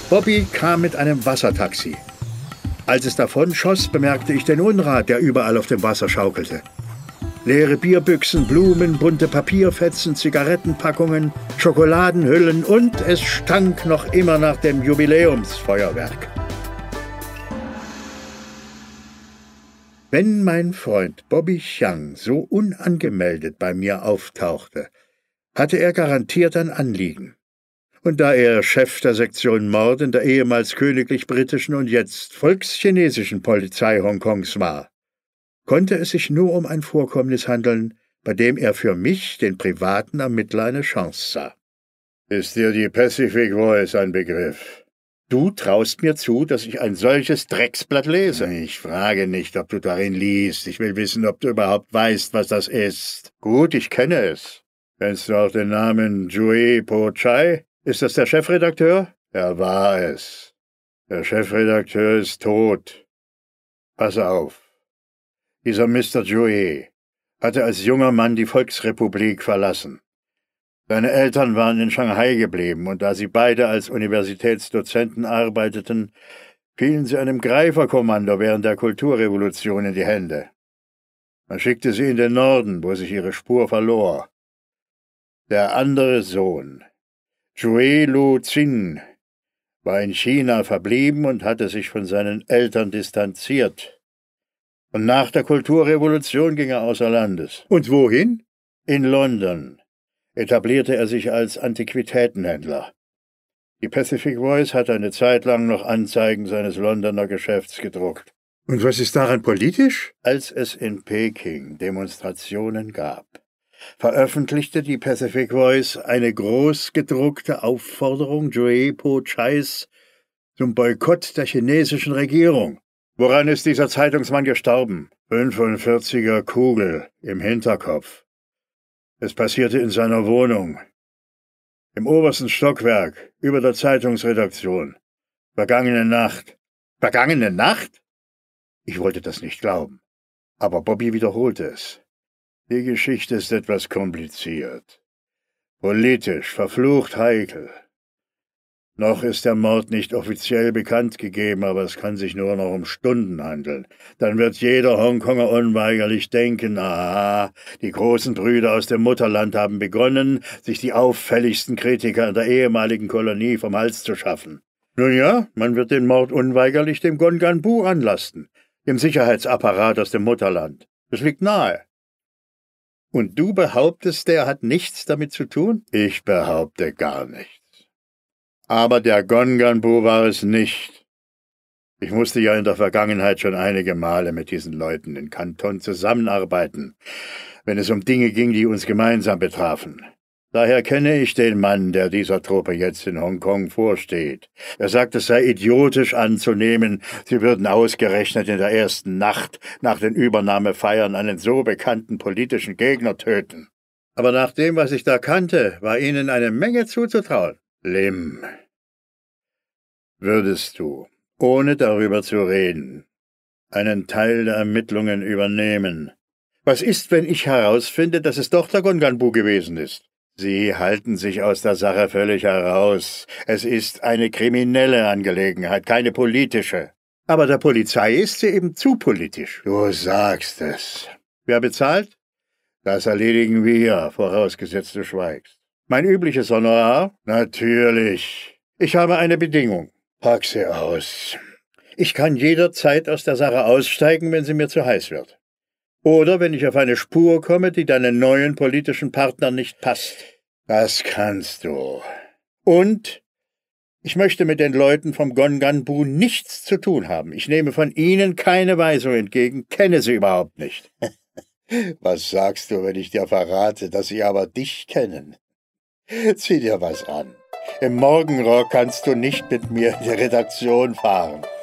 Bobby kam mit einem Wassertaxi. Als es davonschoss, bemerkte ich den Unrat, der überall auf dem Wasser schaukelte. Leere Bierbüchsen, Blumen, bunte Papierfetzen, Zigarettenpackungen, Schokoladenhüllen und es stank noch immer nach dem Jubiläumsfeuerwerk. Wenn mein Freund Bobby Chiang so unangemeldet bei mir auftauchte, hatte er garantiert ein Anliegen. Und da er Chef der Sektion Mord in der ehemals königlich-britischen und jetzt volkschinesischen Polizei Hongkongs war, konnte es sich nur um ein Vorkommnis handeln, bei dem er für mich, den privaten Ermittler, eine Chance sah. »Ist dir die Pacific Voice ein Begriff?« »Du traust mir zu, dass ich ein solches Drecksblatt lese?« »Ich frage nicht, ob du darin liest. Ich will wissen, ob du überhaupt weißt, was das ist.« »Gut, ich kenne es. Kennst du auch den Namen Jue Po Chai? Ist das der Chefredakteur?« »Er war es. Der Chefredakteur ist tot. Pass auf. Dieser Mr. Jue hatte als junger Mann die Volksrepublik verlassen. Seine Eltern waren in Shanghai geblieben, und da sie beide als Universitätsdozenten arbeiteten, fielen sie einem Greiferkommando während der Kulturrevolution in die Hände. Man schickte sie in den Norden, wo sich ihre Spur verlor. Der andere Sohn, Jue Lu Xin, war in China verblieben und hatte sich von seinen Eltern distanziert. Und nach der Kulturrevolution ging er außer Landes. Und wohin? In London etablierte er sich als Antiquitätenhändler. Die Pacific Voice hat eine Zeit lang noch Anzeigen seines Londoner Geschäfts gedruckt. Und was ist daran politisch? Als es in Peking Demonstrationen gab, veröffentlichte die Pacific Voice eine großgedruckte Aufforderung Jue Po Chais zum Boykott der chinesischen Regierung. Woran ist dieser Zeitungsmann gestorben? 45er Kugel im Hinterkopf. Es passierte in seiner Wohnung, im obersten Stockwerk, über der Zeitungsredaktion. Vergangene Nacht. Vergangene Nacht? Ich wollte das nicht glauben, aber Bobby wiederholte es. Die Geschichte ist etwas kompliziert. Politisch, verflucht heikel. Noch ist der Mord nicht offiziell bekannt gegeben, aber es kann sich nur noch um Stunden handeln. Dann wird jeder Hongkonger unweigerlich denken, aha, die großen Brüder aus dem Mutterland haben begonnen, sich die auffälligsten Kritiker in der ehemaligen Kolonie vom Hals zu schaffen. Nun ja, man wird den Mord unweigerlich dem Gonganbu anlasten, dem Sicherheitsapparat aus dem Mutterland. Das liegt nahe. Und du behauptest, der hat nichts damit zu tun? Ich behaupte gar nichts. Aber der Gonganbu war es nicht. Ich musste ja in der Vergangenheit schon einige Male mit diesen Leuten in Kanton zusammenarbeiten, wenn es um Dinge ging, die uns gemeinsam betrafen. Daher kenne ich den Mann, der dieser Truppe jetzt in Hongkong vorsteht. Er sagt, es sei idiotisch anzunehmen, sie würden ausgerechnet in der ersten Nacht nach den Übernahmefeiern einen so bekannten politischen Gegner töten. Aber nach dem, was ich da kannte, war ihnen eine Menge zuzutrauen. Lim, würdest du, ohne darüber zu reden, einen Teil der Ermittlungen übernehmen? Was ist, wenn ich herausfinde, dass es doch der Gonganbu gewesen ist? Sie halten sich aus der Sache völlig heraus. Es ist eine kriminelle Angelegenheit, keine politische. Aber der Polizei ist sie eben zu politisch. Du sagst es. Wer bezahlt? Das erledigen wir, vorausgesetzt du schweigst. Mein übliches Honorar? Natürlich. Ich habe eine Bedingung. Pack sie aus. Ich kann jederzeit aus der Sache aussteigen, wenn sie mir zu heiß wird. Oder wenn ich auf eine Spur komme, die deinen neuen politischen Partnern nicht passt. Das kannst du. Und ich möchte mit den Leuten vom Gonganbu nichts zu tun haben. Ich nehme von ihnen keine Weisung entgegen, kenne sie überhaupt nicht. Was sagst du, wenn ich dir verrate, dass sie aber dich kennen? Zieh dir was an. Im Morgenrock kannst du nicht mit mir in die Redaktion fahren.